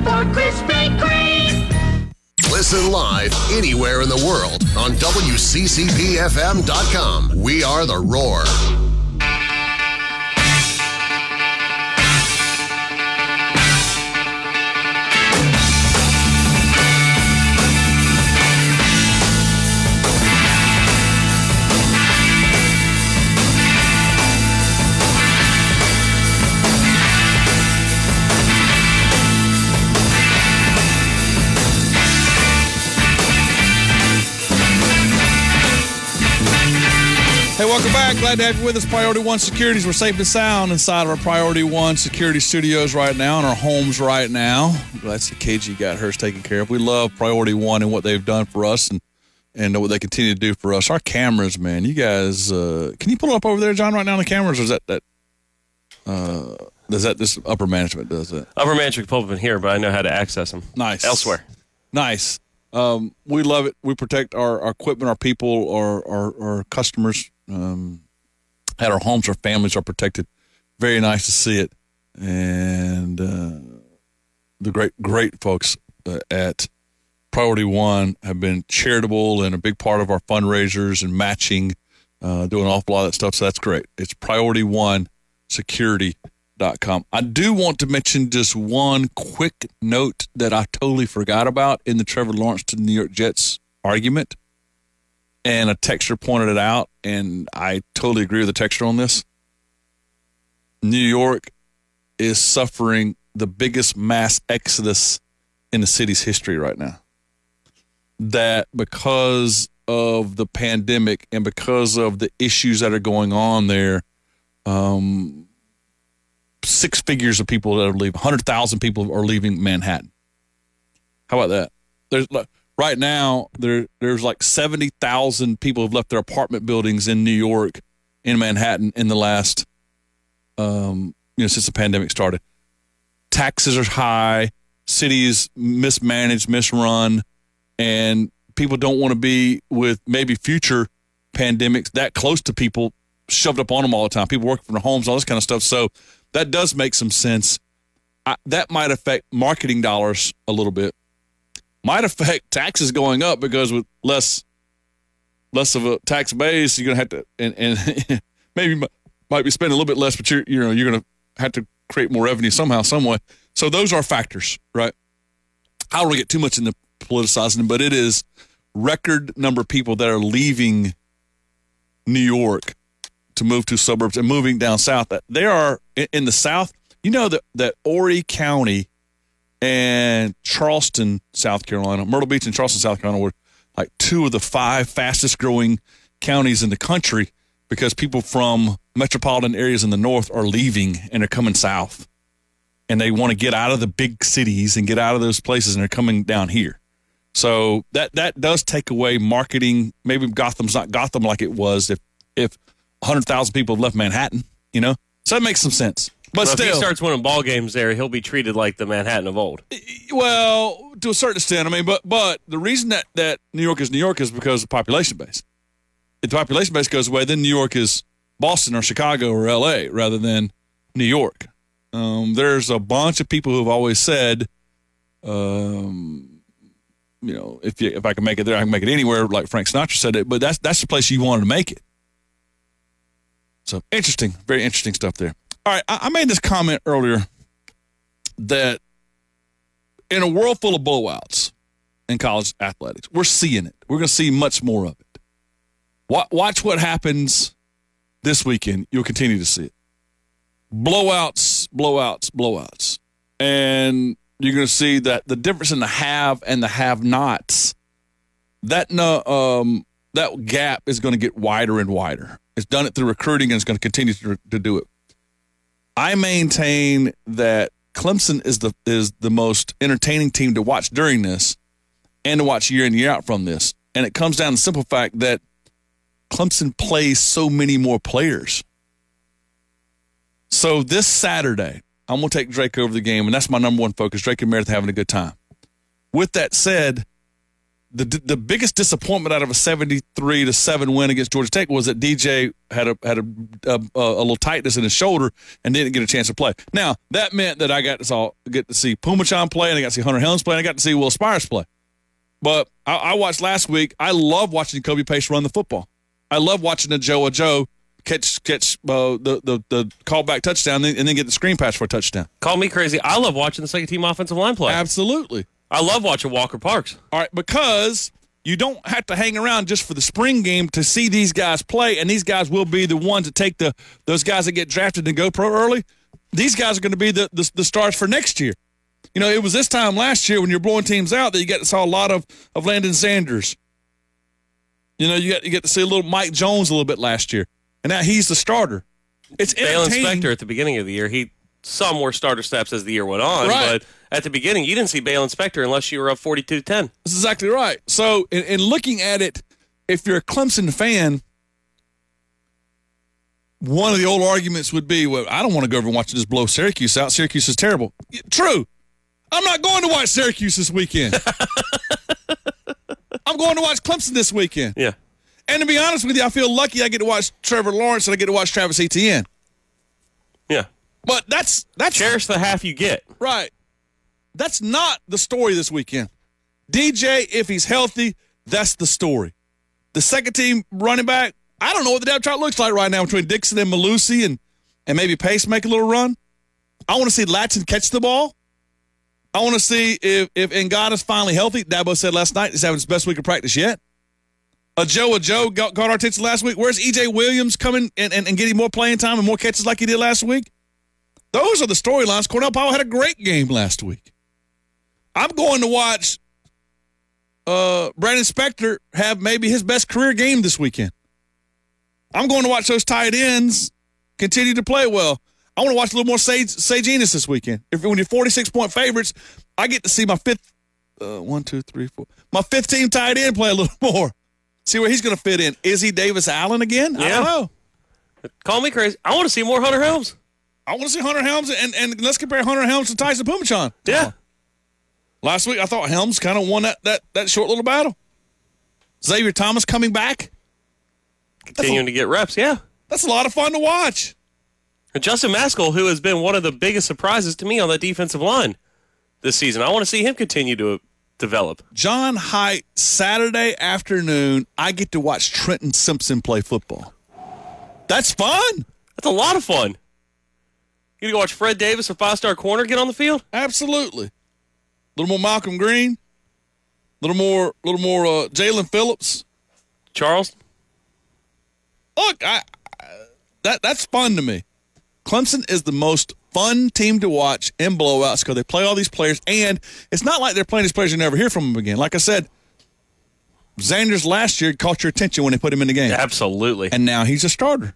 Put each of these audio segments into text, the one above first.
for Krispy Kreme. Listen live anywhere in the world on WCCPFM.com. We are The Roar. Hey, welcome back. Glad to have you with us. Priority One Securities. We're safe and sound inside of our Priority One Security studios right now, in our homes right now. Glad to see KG got hers taken care of. We love Priority One and what they've done for us and what they continue to do for us. Our cameras, man. You guys, can you pull it up over there, John, right now on the cameras? Or is that this upper management does it? Upper management pull up in here, but I know how to access them. Nice. Elsewhere. Nice. We love it. We protect our equipment, our people, our customers. At our homes, our families are protected. Very nice to see it. And the great folks at Priority One have been charitable and a big part of our fundraisers and matching, doing an awful lot of that stuff. So that's great. It's PriorityOneSecurity.com. I do want to mention just one quick note that I totally forgot about in the Trevor Lawrence to New York Jets argument. And a texter pointed it out, and I totally agree with the texter on this. New York is suffering the biggest mass exodus in the city's history right now. That because of the pandemic and because of the issues that are going on there, 6 figures of people that are leaving, 100,000 people are leaving Manhattan. How about that? Right now, there's like 70,000 people who've left their apartment buildings in New York, in Manhattan, in the last, since the pandemic started. Taxes are high, cities mismanaged, misrun, and people don't want to be with maybe future pandemics that close to people shoved up on them all the time. People working from their homes, all this kind of stuff. So that does make some sense. That might affect marketing dollars a little bit. Might affect taxes going up because with less of a tax base, you're gonna have to and maybe might be spending a little bit less, but you're gonna have to create more revenue somehow, some way. So those are factors, right? I don't want to get too much into politicizing, but it is record number of people that are leaving New York to move to suburbs and moving down south. They are in the South. You know that Horry County and Charleston, South Carolina, Myrtle Beach and Charleston, South Carolina were like 2 of the 5 fastest growing counties in the country because people from metropolitan areas in the north are leaving and they're coming south. And they want to get out of the big cities and get out of those places, and they're coming down here. So that does take away marketing. Maybe Gotham's not Gotham like it was if 100,000 people have left Manhattan, So that makes some sense. But still, if he starts winning ball games there, he'll be treated like the Manhattan of old. Well, to a certain extent, I mean, but the reason that New York is because of population base. If the population base goes away, then New York is Boston or Chicago or L.A. rather than New York. There's a bunch of people who have always said, if I can make it there, I can make it anywhere, like Frank Sinatra said it. But that's the place you wanted to make it. So interesting, very interesting stuff there. All right, I made this comment earlier that in a world full of blowouts in college athletics, we're seeing it. We're going to see much more of it. Watch what happens this weekend. You'll continue to see it. Blowouts. And you're going to see that the difference in the have and the have-nots, that gap is going to get wider and wider. It's done it through recruiting, and it's going to continue to do it. I maintain that Clemson is the most entertaining team to watch during this and to watch year in, year out from this. And it comes down to the simple fact that Clemson plays so many more players. So this Saturday, I'm going to take Drake over the game, and that's my number one focus. Drake and Meredith having a good time. With that said, the biggest disappointment out of a 73-7 win against Georgia Tech was that DJ had a little tightness in his shoulder and didn't get a chance to play. Now, that meant that I get to see Pumachan play, and I got to see Hunter Helms play, and I got to see Will Spires play. But I watched last week. I love watching Kobe Pace run the football. I love watching Joe catch the callback touchdown and then get the screen pass for a touchdown. Call me crazy. I love watching the second team offensive line play. Absolutely. I love watching Walker Parks. All right, because you don't have to hang around just for the spring game to see these guys play, and these guys will be the ones that take those guys that get drafted and go pro early. These guys are going to be the stars for next year. You know, it was this time last year when you're blowing teams out that you saw a lot of Landon Sanders. You know, you get to see a little Mike Jones a little bit last year, and now he's the starter. It's Balen Spector at the beginning of the year, he saw more starter snaps as the year went on, right. But at the beginning, you didn't see Balen Spector unless you were up 42-10. That's exactly right. So, in looking at it, if you're a Clemson fan, one of the old arguments would be, well, I don't want to go over and watch this blow Syracuse out. Syracuse is terrible. True. I'm not going to watch Syracuse this weekend. I'm going to watch Clemson this weekend. Yeah. And to be honest with you, I feel lucky I get to watch Trevor Lawrence and I get to watch Travis Etienne. Yeah. But that's cherish the half you get. Right. That's not the story this weekend. DJ, if he's healthy, that's the story. The second team running back, I don't know what the depth chart looks like right now between Dixon and Malusi and maybe Pace make a little run. I want to see Latson catch the ball. I want to see if Ngannou's finally healthy. Dabo said last night he's having his best week of practice yet. Joe got our attention last week. Where's E.J. Williams coming and getting more playing time and more catches like he did last week? Those are the storylines. Cornell Powell had a great game last week. I'm going to watch Brandon Spector have maybe his best career game this weekend. I'm going to watch those tight ends continue to play well. I want to watch a little more Sage Enos this weekend. When you're 46-point favorites, I get to see my my fifth team tight end play a little more. See where he's going to fit in. Is he Davis Allen again? I don't know. Call me crazy. I want to see more Hunter Helms. I want to see Hunter Helms, and let's compare Hunter Helms to Tyson Pumachan. Yeah. Last week, I thought Helms kind of won that short little battle. Xavier Thomas coming back. Continuing to get reps, yeah. That's a lot of fun to watch. And Justin Maskell, who has been one of the biggest surprises to me on that defensive line this season. I want to see him continue to develop. John Haidt, Saturday afternoon, I get to watch Trenton Simpson play football. That's fun. That's a lot of fun. You gonna go watch Fred Davis, a five-star corner, get on the field? Absolutely. A little more Malcolm Green. A little more Jalen Phillips. Charles. Look, that's fun to me. Clemson is the most fun team to watch in blowouts because they play all these players, and it's not like they're playing these players you never hear from them again. Like I said, Xanders last year caught your attention when they put him in the game. Absolutely. And now he's a starter.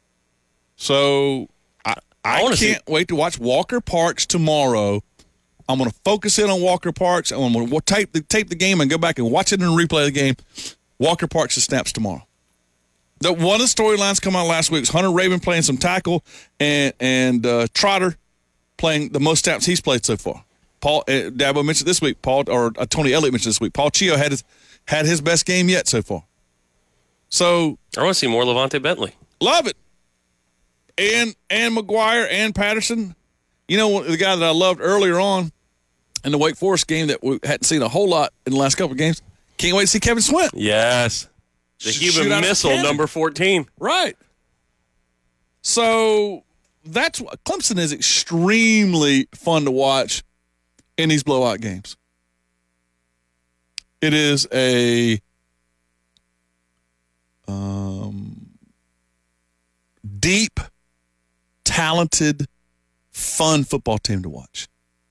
So I can't wait to watch Walker Parks tomorrow. I'm going to focus in on Walker Parks. I'm going to tape the game and go back and watch it and replay the game. Walker Parks' snaps tomorrow. One of the storylines come out last week was Hunter Raven playing some tackle and Trotter playing the most snaps he's played so far. Paul Dabo mentioned this week. Tony Elliott mentioned this week. Paul Chio had his best game yet so far. So I want to see more Levante Bentley. Love it. And McGuire and Patterson. You know, the guy that I loved earlier on in the Wake Forest game that we hadn't seen a whole lot in the last couple of games. Can't wait to see Kevin Swint. Yes. The human missile, number 14. Right. So that's what Clemson is extremely fun to watch in these blowout games. It is a deep, talented, fun football team to watch.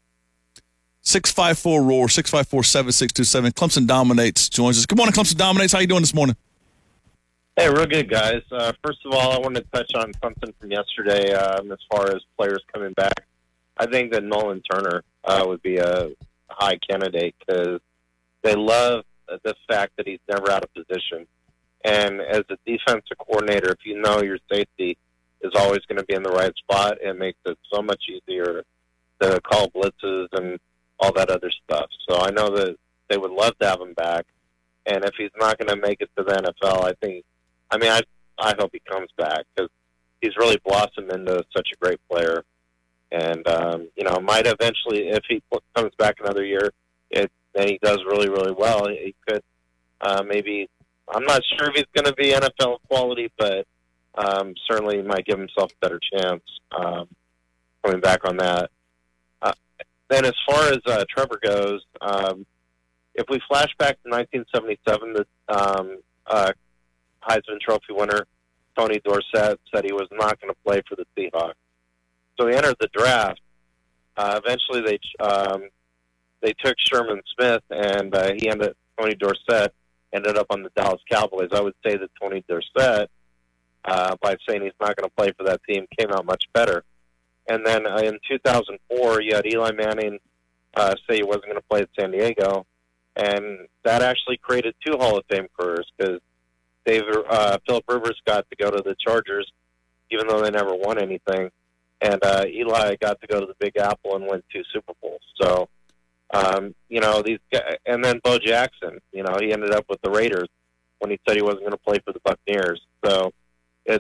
654-ROAR, 654-7627. Clemson Dominates joins us. Good morning, Clemson Dominates. How you doing this morning? Hey, real good, guys. First of all, I wanted to touch on something from yesterday as far as players coming back. I think that Nolan Turner would be a high candidate because they love the fact that he's never out of position. And as a defensive coordinator, if you know your safety is always going to be in the right spot, it makes it so much easier to call blitzes and all that other stuff. So I know that they would love to have him back. And if he's not going to make it to the NFL, I hope he comes back because he's really blossomed into such a great player. And, might eventually, if he comes back another year, and he does really, really well, he could maybe, I'm not sure if he's going to be NFL quality, but certainly he might give himself a better chance coming back on that. Then as far as Trevor goes, if we flash back to 1977, the Heisman Trophy winner, Tony Dorsett, said he was not going to play for the Seahawks. So he entered the draft. Eventually, they took Sherman Smith, and Tony Dorsett ended up on the Dallas Cowboys. I would say that Tony Dorsett, by saying he's not going to play for that team, came out much better. And then in 2004, you had Eli Manning say he wasn't going to play at San Diego, and that actually created 2 Hall of Fame careers because Philip Rivers got to go to the Chargers, even though they never won anything. And Eli got to go to the Big Apple and win 2 Super Bowls. So, these guys, and then Bo Jackson, he ended up with the Raiders when he said he wasn't going to play for the Buccaneers. So it's,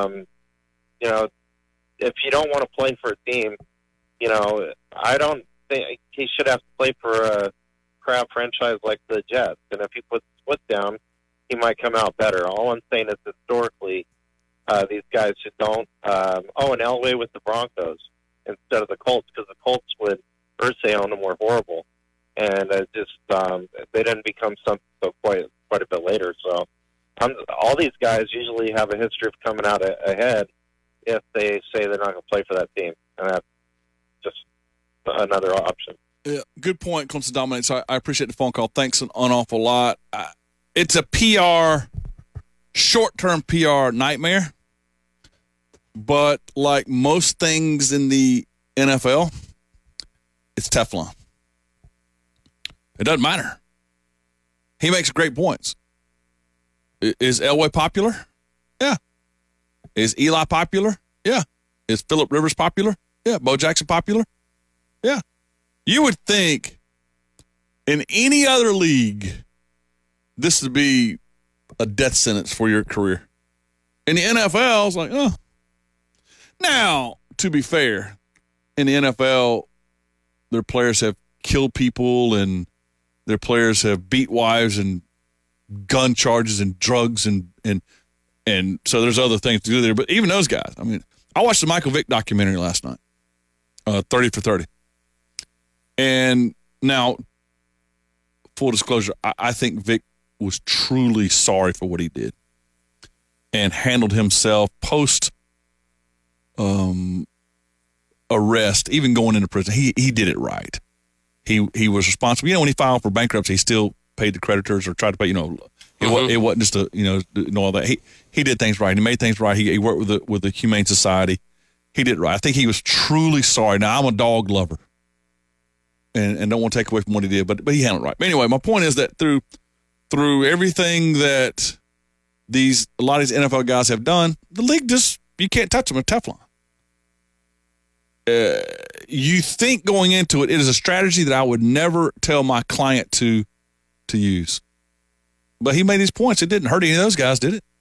if you don't want to play for a team, I don't think he should have to play for a crap franchise like the Jets. And if he puts his foot down, he might come out better. All I'm saying is historically, these guys who don't, and Elway with the Broncos instead of the Colts, because the Colts with Irsay on them were horrible, and they didn't become something so quite a bit later. So all these guys usually have a history of coming out ahead if they say they're not going to play for that team, and that's just another option. Yeah, good point, Clemson Dominates. I appreciate the phone call. Thanks an awful lot. It's a short-term PR nightmare, but like most things in the NFL, it's Teflon. It doesn't matter. He makes great points. Is Elway popular? Yeah. Is Eli popular? Yeah. Is Phillip Rivers popular? Yeah. Bo Jackson popular? Yeah. You would think in any other league, this would be a death sentence for your career. In the NFL, it's like, oh. Now, to be fair, in the NFL, their players have killed people and their players have beat wives and gun charges and drugs and so there's other things to do there. But even those guys, I watched the Michael Vick documentary last night, 30 for 30. And now, full disclosure, I think Vick was truly sorry for what he did and handled himself post arrest, even going into prison. He did it right. He was responsible. When he filed for bankruptcy, he still paid the creditors or tried to pay. It wasn't just all that. He did things right. He made things right. He worked with the Humane Society. He did it right. I think he was truly sorry. Now, I'm a dog lover and don't want to take away from what he did, but he handled it right. But anyway, my point is that through everything that a lot of these NFL guys have done, the league you can't touch them with Teflon. You think going into it is a strategy that I would never tell my client to use. But he made these points. It didn't hurt any of those guys, did it?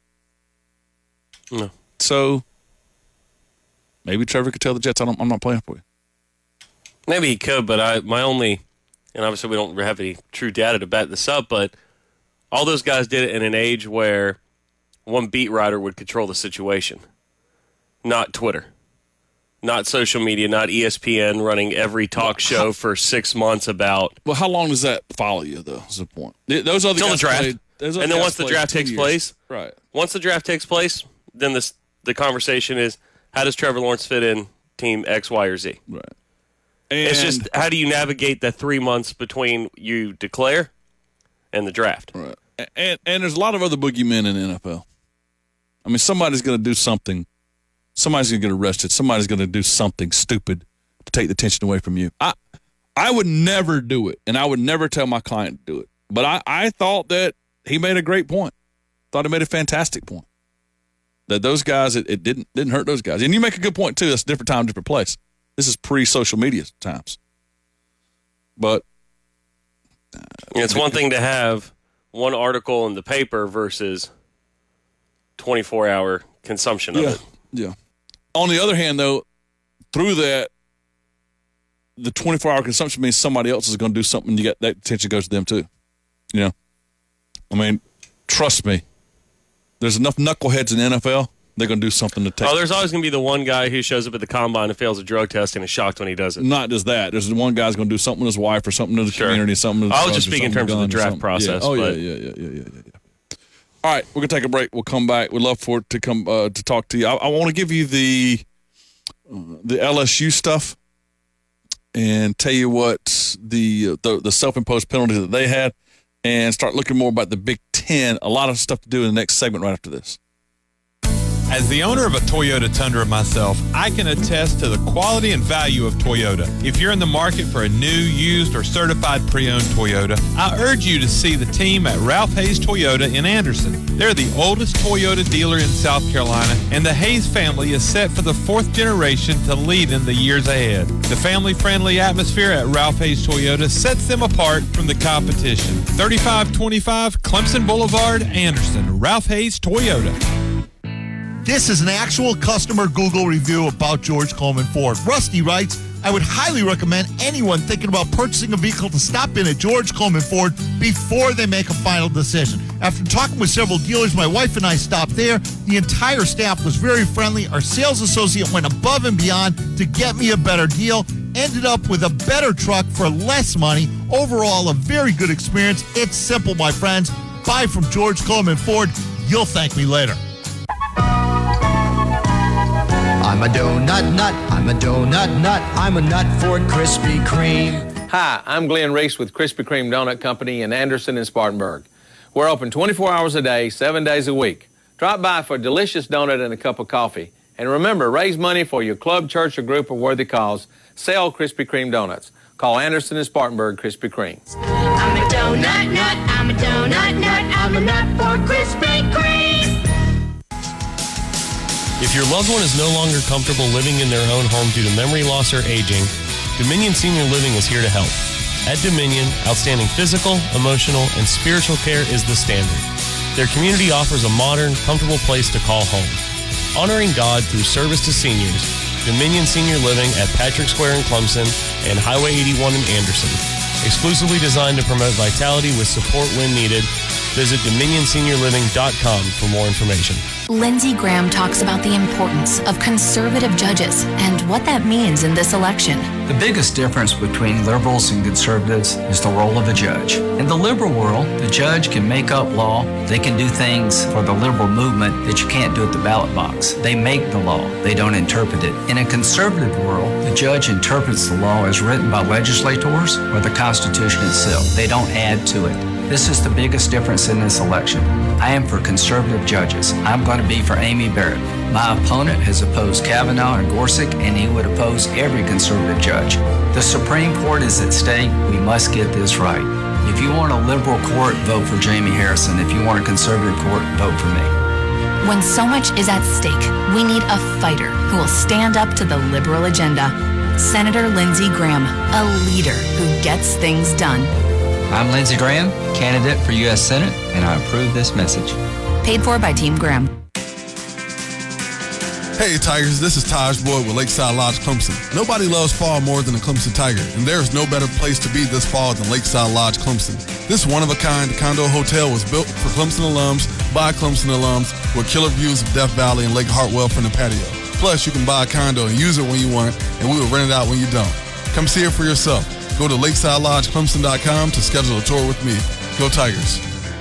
No. So maybe Trevor could tell the Jets, I'm not playing for you. Maybe he could, but and obviously we don't have any true data to back this up, but all those guys did it in an age where one beat writer would control the situation, not Twitter. Not social media, not ESPN running every talk show for 6 months about. Well, how long does that follow you, though, is the point? Those are the draft. And then once the draft takes place, right? Once the draft takes place, then the conversation is, how does Trevor Lawrence fit in team X, Y, or Z? Right. And it's just, how do you navigate the 3 months between you declare and the draft? Right. And there's a lot of other boogeymen in the NFL. Somebody's going to do something. Somebody's going to get arrested. Somebody's going to do something stupid to take the attention away from you. I would never do it, and I would never tell my client to do it. But I thought that he made a great point. Thought he made a fantastic point. That those guys, it didn't hurt those guys. And you make a good point, too. That's a different time, different place. This is pre-social media times. But it's one thing to have one article in the paper versus 24-hour consumption of it. Yeah. On the other hand, though, through that, the 24-hour consumption means somebody else is going to do something. You get that attention goes to them too. You know, I mean, trust me. There's enough knuckleheads in the NFL. They're going to do something to take. Oh, there's always going to be the one guy who shows up at the combine and fails a drug test and is shocked when he does it. Not just that. There's one guy's going to do something with his wife or something to the community. Something. To I was just speaking in terms of the draft process. Yeah. Oh, but yeah. All right, we're going to take a break. We'll come back. We'd love for it to come to talk to you. I want to give you the LSU stuff and tell you what the self-imposed penalties that they had and start looking more about the Big Ten. A lot of stuff to do in the next segment right after this. As the owner of a Toyota Tundra myself, I can attest to the quality and value of Toyota. If you're in the market for a new, used, or certified pre-owned Toyota, I urge you to see the team at Ralph Hayes Toyota in Anderson. They're the oldest Toyota dealer in South Carolina, and the Hayes family is set for the fourth generation to lead in the years ahead. The family-friendly atmosphere at Ralph Hayes Toyota sets them apart from the competition. 3525 Clemson Boulevard, Anderson. Ralph Hayes Toyota. This is an actual customer Google review about George Coleman Ford. Rusty writes, I would highly recommend anyone thinking about purchasing a vehicle to stop in at George Coleman Ford before they make a final decision. After talking with several dealers, my wife and I stopped there. The entire staff was very friendly. Our sales associate went above and beyond to get me a better deal. Ended up with a better truck for less money. Overall, a very good experience. It's simple, my friends. Buy from George Coleman Ford. You'll thank me later. I'm a donut nut, I'm a donut nut, I'm a nut for Krispy Kreme. Hi, I'm Glenn Reese with Krispy Kreme Donut Company in Anderson and Spartanburg. We're open 24 hours a day, 7 days a week. Drop by for a delicious donut and a cup of coffee. And remember, raise money for your club, church, or group of worthy cause. Sell Krispy Kreme donuts. Call Anderson and Spartanburg Krispy Kreme. I'm a donut nut, I'm a donut nut, I'm a nut for Krispy Kreme. If your loved one is no longer comfortable living in their own home due to memory loss or aging, Dominion Senior Living is here to help. At Dominion, outstanding physical, emotional, and spiritual care is the standard. Their community offers a modern, comfortable place to call home. Honoring God through service to seniors, Dominion Senior Living at Patrick Square in Clemson and Highway 81 in Anderson. Exclusively designed to promote vitality with support when needed. Visit DominionSeniorLiving.com for more information. Lindsey Graham talks about the importance of conservative judges and what that means in this election. The biggest difference between liberals and conservatives is the role of a judge. In the liberal world, the judge can make up law. They can do things for the liberal movement that you can't do at the ballot box. They make the law. They don't interpret it. In a conservative world, the judge interprets the law as written by legislators or the Constitution itself. They don't add to it. This is the biggest difference in this election. I am for conservative judges. I'm going to be for Amy Barrett. My opponent has opposed Kavanaugh and Gorsuch, and he would oppose every conservative judge. The Supreme Court is at stake. We must get this right. If you want a liberal court, vote for Jamie Harrison. If you want a conservative court, vote for me. When so much is at stake, we need a fighter who will stand up to the liberal agenda. Senator Lindsey Graham, a leader who gets things done. I'm Lindsey Graham, candidate for U.S. Senate, and I approve this message. Paid for by Team Graham. Hey Tigers, this is Taj Boyd with Lakeside Lodge Clemson. Nobody loves fall more than a Clemson Tiger, and there is no better place to be this fall than Lakeside Lodge Clemson. This one-of-a-kind condo hotel was built for Clemson alums, by Clemson alums, with killer views of Death Valley and Lake Hartwell from the patio. Plus, you can buy a condo and use it when you want, and we will rent it out when you don't. Come see it for yourself. Go to LakesideLodgeClemson.com to schedule a tour with me. Go Tigers.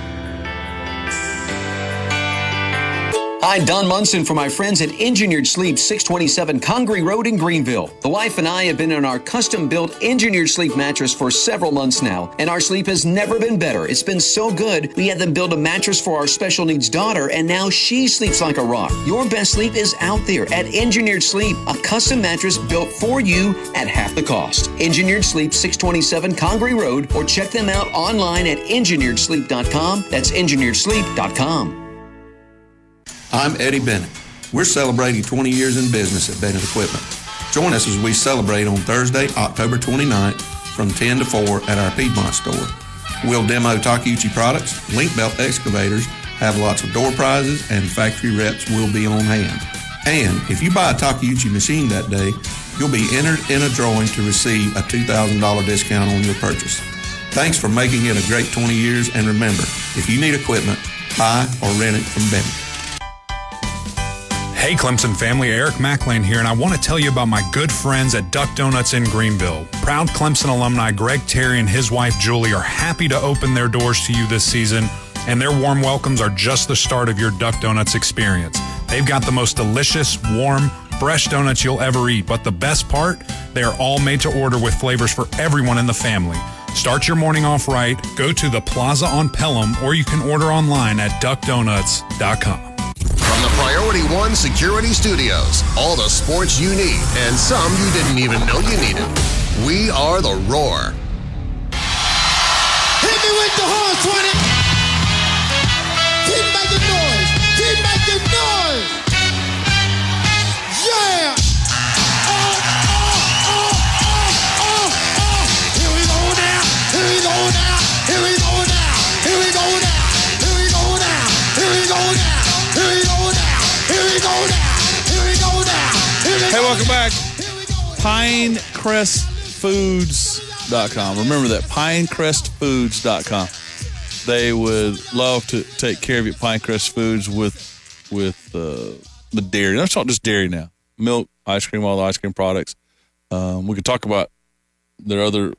Hi, Don Munson for my friends at Engineered Sleep, 627 Congaree Road in Greenville. The wife and I have been in our custom-built Engineered Sleep mattress for several months now, and our sleep has never been better. It's been so good, we had them build a mattress for our special needs daughter, and now she sleeps like a rock. Your best sleep is out there at Engineered Sleep, a custom mattress built for you at half the cost. Engineered Sleep, 627 Congaree Road, or check them out online at engineeredsleep.com. That's engineeredsleep.com. I'm Eddie Bennett. We're celebrating 20 years in business at Bennett Equipment. Join us as we celebrate on Thursday, October 29th from 10 to 4 at our Piedmont store. We'll demo Takeuchi products. Link Belt excavators have lots of door prizes, and factory reps will be on hand. And if you buy a Takeuchi machine that day, you'll be entered in a drawing to receive a $2,000 discount on your purchase. Thanks for making it a great 20 years, and remember, if you need equipment, buy or rent it from Bennett. Hey Clemson family, Eric McLean here, and I want to tell you about my good friends at Duck Donuts in Greenville. Proud Clemson alumni Greg Terry and his wife Julie are happy to open their doors to you this season, and their warm welcomes are just the start of your Duck Donuts experience. They've got the most delicious, warm, fresh donuts you'll ever eat, but the best part, they are all made to order with flavors for everyone in the family. Start your morning off right, go to the Plaza on Pelham, or you can order online at duckdonuts.com. From the Priority One Security Studios, all the sports you need and some you didn't even know you needed. We are The Roar. Hit me with the horn, 20. Keep making noise. Keep making noise. Yeah. Here we go now. Here we go now. Here we go now. Here we go now. Here we go now. Here we go now. Here we go now. Here we go now. Here we go now. Hey, welcome back. PinecrestFoods.com. Remember that, PinecrestFoods.com. They would love to take care of you at Pinecrest Foods with the dairy. Let's talk just dairy now. Milk, ice cream, all the ice cream products. We could talk about their other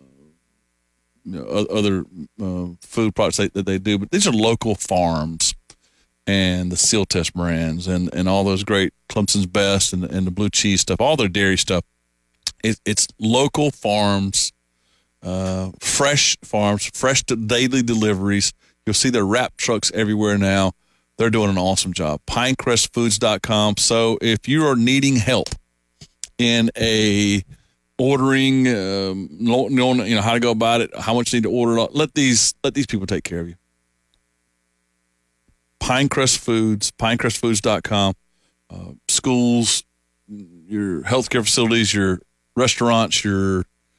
food products that they do, but these are local farms and the Seal Test brands and all those great Clemson's Best and the blue cheese stuff, all their dairy stuff. It's local farms, fresh farms, fresh daily deliveries. You'll see their wrap trucks everywhere now. They're doing an awesome job. PinecrestFoods.com. So if you are needing help in ordering, knowing how to go about it, how much you need to order, let these people take care of you. Pinecrest Foods, PinecrestFoods.com. Schools, your healthcare facilities, your restaurants, you're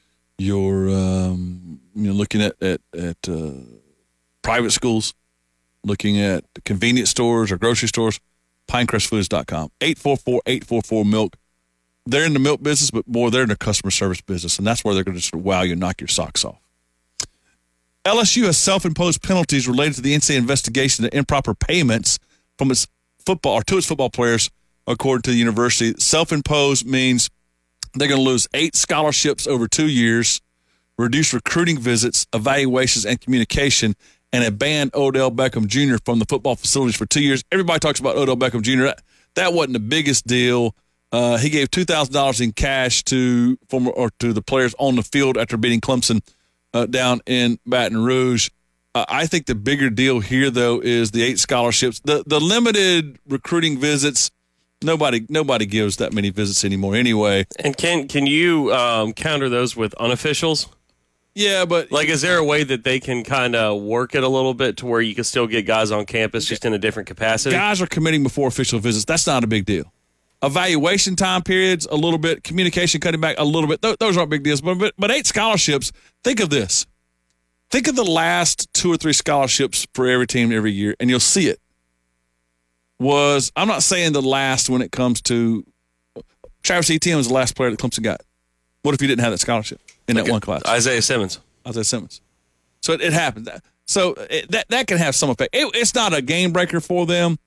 looking at private schools, looking at convenience stores or grocery stores, PinecrestFoods.com. 844-844-MILK. They're in the milk business, but boy, they're in the customer service business, and that's where they're going to just wow you and knock your socks off. LSU has self-imposed penalties related to the NCAA investigation of improper payments from its football players, according to the university. Self-imposed means they're going to lose 8 scholarships over 2 years, reduce recruiting visits, evaluations, and communication, and have banned Odell Beckham Jr. from the football facilities for 2 years. Everybody talks about Odell Beckham Jr. That wasn't the biggest deal. He gave $2,000 in cash to the players on the field after beating Clemson down in Baton Rouge. I think the bigger deal here, though, is the 8 scholarships. The limited recruiting visits. Nobody gives that many visits anymore anyway. And can you counter those with unofficials? Yeah, but is there a way that they can kind of work it a little bit to where you can still get guys on campus just in a different capacity? Guys are committing before official visits. That's not a big deal. Evaluation time periods, a little bit. Communication cutting back, a little bit. Those aren't big deals. But 8 scholarships, think of this. Think of the last 2 or 3 scholarships for every team every year, and you'll see it. I'm not saying the last when it comes to Travis Etienne was the last player that Clemson got. What if you didn't have that scholarship in that one class? Isaiah Simmons. So it happened. So that can have some effect. It's not a game breaker for them.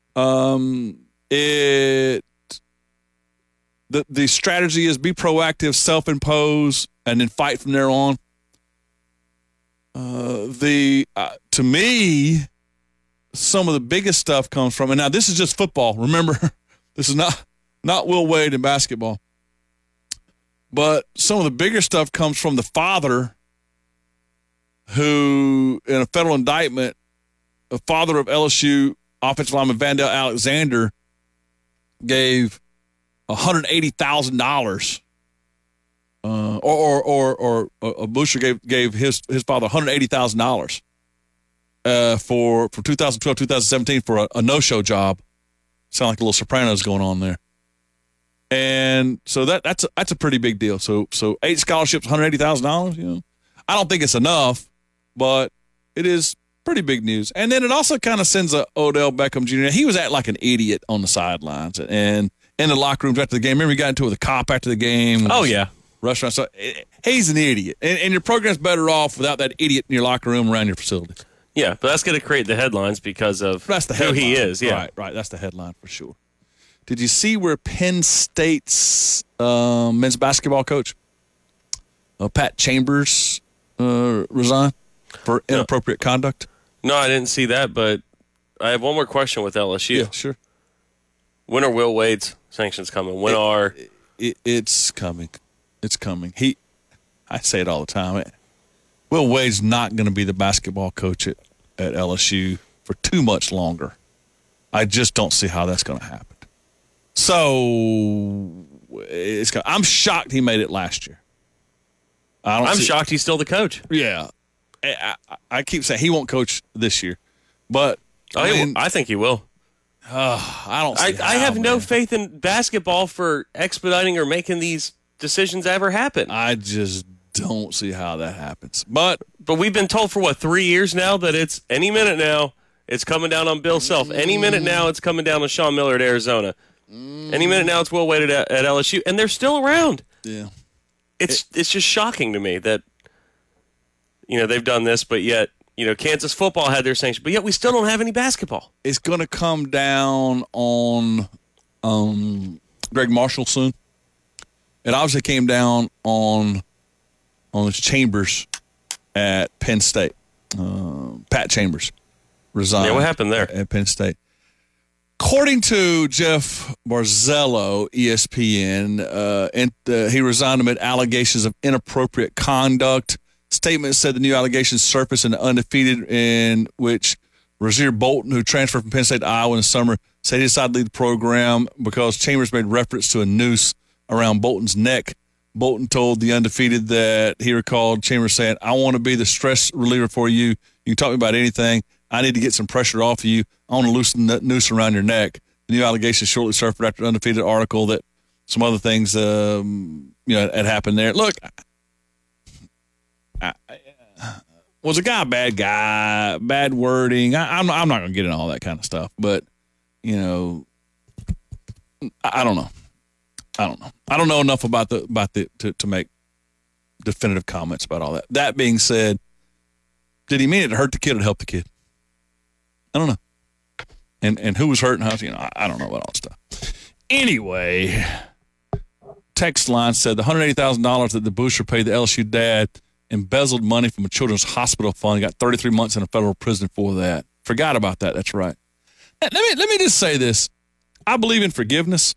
The strategy is be proactive, self-impose, and then fight from there on. To me, some of the biggest stuff comes from, and now this is just football. Remember, this is not Will Wade in basketball. But some of the bigger stuff comes from the father who, in a federal indictment, the father of LSU offensive lineman Vandale Alexander gave $180,000. Or Busher gave his father $180,000 for 2012, 2017 for a no-show job. Sound like a little Sopranos going on there. And so that's a pretty big deal. So 8 scholarships, $180,000. I don't think it's enough. but it is pretty big news. And then it also kind of sends a Odell Beckham Jr. He was acting like an idiot on the sidelines and in the locker rooms after the game. Remember, he got into it with a cop after the game. Oh, yeah. Restaurant. So he's an idiot. And your program's better off without that idiot in your locker room around your facility. Yeah, but that's going to create the headlines because of who he is. Yeah. Right. That's the headline for sure. Did you see where Penn State's men's basketball coach, Pat Chambers, resigned for inappropriate conduct? No, I didn't see that, but I have one more question with LSU. Yeah, sure. When are Will Wade's sanctions coming? It's coming. It's coming. I say it all the time. Will Wade's not going to be the basketball coach at LSU for too much longer. I just don't see how that's going to happen. So I'm shocked he made it last year. I'm shocked he's still the coach. Yeah. I keep saying he won't coach this year, but I think he will. I don't. I have no faith in basketball for expediting or making these decisions ever happen. I just don't see how that happens. But we've been told for 3 years now that it's any minute now it's coming down on Bill Self. Any minute now it's coming down on Sean Miller at Arizona. Any minute now it's Will Wade at LSU, and they're still around. Yeah, it's just shocking to me that they've done this, but yet Kansas football had their sanction, but yet we still don't have any basketball. It's going to come down on Greg Marshall soon. It obviously came down on his Chambers at Penn State. Pat Chambers resigned. Yeah, what happened there at Penn State? According to Jeff Barzello, ESPN, he resigned amid allegations of inappropriate conduct. Statement said the new allegations surfaced in the Undefeated, in which Rasir Bolton, who transferred from Penn State to Iowa in the summer, said he decided to leave the program because Chambers made reference to a noose around Bolton's neck. Bolton told the Undefeated that he recalled Chambers saying, "I want to be the stress reliever for you. You can talk to me about anything. I need to get some pressure off of you. I want to loosen that noose around your neck." The new allegations shortly surfaced after the Undefeated article that some other things had happened there. Look, was a guy bad guy, bad wording? I'm not going to get into all that kind of stuff, but I don't know. I don't know enough to make definitive comments about all that. That being said, did he mean it to hurt the kid or to help the kid? I don't know. And who was hurt and how? I don't know about all that stuff. Anyway, text line said the $180,000 that the booster paid the LSU dad embezzled money from a children's hospital fund. Got 33 months in a federal prison for that. Forgot about that. That's right. Let me just say this. I believe in forgiveness.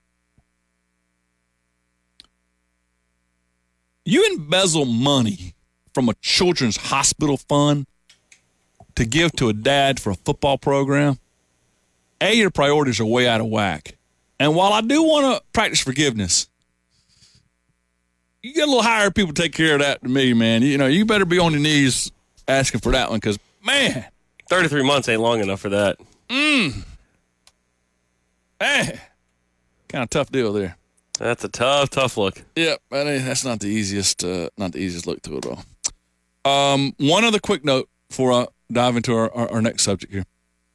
You embezzle money from a children's hospital fund to give to a dad for a football program. Your priorities are way out of whack. And while I do want to practice forgiveness, you get a little higher people to take care of that than me, man. You better be on your knees asking for that one because, man. 33 months ain't long enough for that. Hey, kind of tough deal there. That's a tough look. Yep, that's not the easiest look to it all. One other quick note before I dive into our next subject here.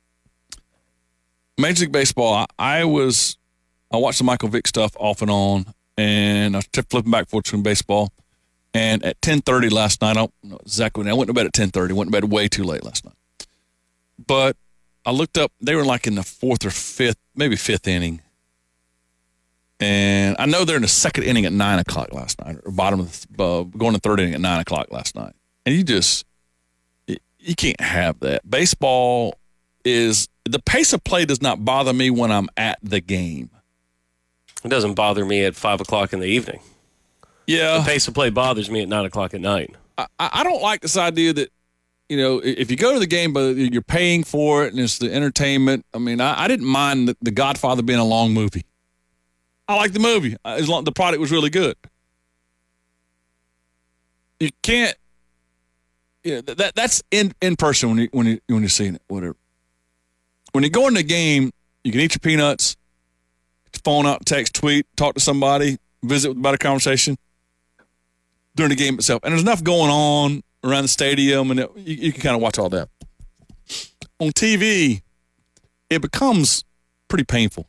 Major League Baseball, I watched the Michael Vick stuff off and on, and I kept flipping back and forth between baseball. And at 10:30 last night, I don't know exactly when, I went to bed at 10:30, went to bed way too late last night. But I looked up, they were like in the fourth or fifth, maybe fifth inning. And I know they're in the second inning at 9 o'clock last night, or bottom of going to third inning at 9 o'clock last night. And you can't have that. Baseball the pace of play does not bother me when I'm at the game. It doesn't bother me at 5 o'clock in the evening. Yeah. The pace of play bothers me at 9 o'clock at night. I don't like this idea that, if you go to the game, but you're paying for it and it's the entertainment. I mean, I didn't mind The Godfather being a long movie. I like the movie as long as the product was really good. You can't. That's in person when you're seeing it. Whatever. When you go in the game, you can eat your peanuts, get your phone out, text, tweet, talk to somebody, visit with about a conversation during the game itself. And there's enough going on around the stadium, and you can kind of watch all that. On TV, it becomes pretty painful.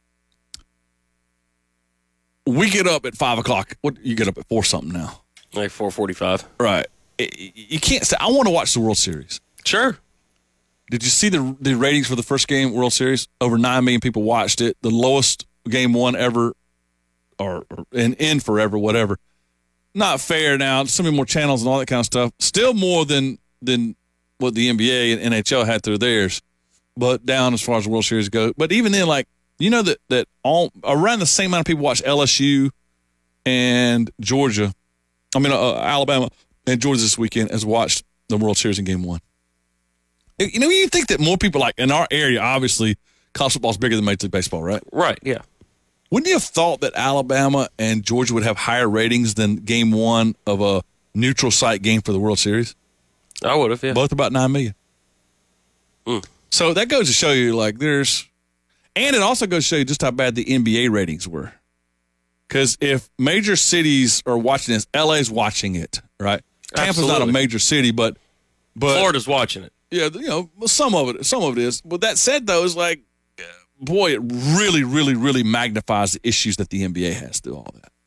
We get up at 5 o'clock. What you get up at 4 something now? Like 4:45. Right. You can't say, I want to watch the World Series. Sure. Did you see the ratings for the first game World Series? Over 9 million people watched it. The lowest game one ever, or in forever, whatever. Not fair now. So many more channels and all that kind of stuff. Still more than what the NBA and NHL had through theirs, but down as far as the World Series goes. But even then, like, you know that all around the same amount of people watch LSU and Georgia. I mean, Alabama and Georgia this weekend has watched the World Series in Game 1. You know, you think that more people, like in our area, obviously, college football is bigger than Major League Baseball, right? Right, yeah. Wouldn't you have thought that Alabama and Georgia would have higher ratings than Game 1 of a neutral site game for the World Series? I would have, yeah. Both about 9 million. So that goes to show you, like, and it also goes to show you just how bad the NBA ratings were. Because if major cities are watching this, LA's watching it, right? Tampa's not a major city, but Florida's watching it. Yeah, you know, some of it is. But that said, though, it's like, boy, it really, really, really magnifies the issues that the NBA has through all that.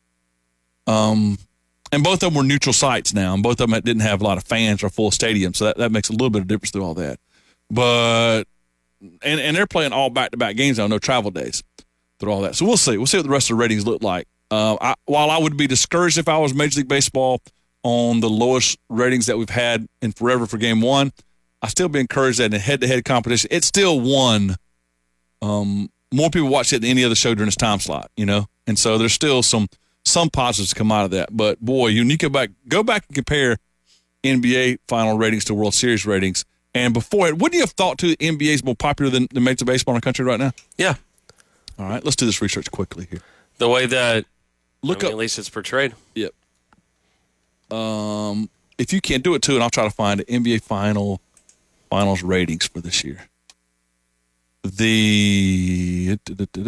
And both of them were neutral sites now, and both of them didn't have a lot of fans or full stadiums, so that makes a little bit of difference through all that. But and they're playing all back-to-back games now, no travel days through all that. So we'll see. We'll see what the rest of the ratings look like. While I would be discouraged if I was Major League Baseball on the lowest ratings that we've had in forever for Game 1, I still be encouraged that in head-to-head competition, it still won. More people watch it than any other show during this time slot, you know? And so there's still some positives to come out of that. But, boy, you need to go back and compare NBA final ratings to World Series ratings. And before it, wouldn't you have thought, too, the NBA is more popular than Major League Baseball in the country right now? Yeah. All right, let's do this research quickly here. The way that, up, at least it's portrayed. Yep. If you can't do it, too, and I'll try to find the NBA finals ratings for this year. The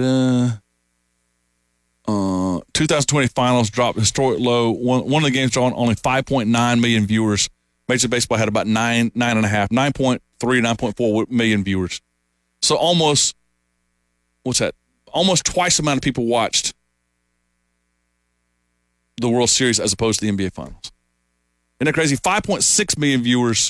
2020 finals dropped historic low. One of the games drawn only 5.9 million viewers. Major League Baseball had about 9.3, 9.4 million viewers. So almost, what's that? Almost twice the amount of people watched the World Series as opposed to the NBA finals. Isn't that crazy? 5.6 million viewers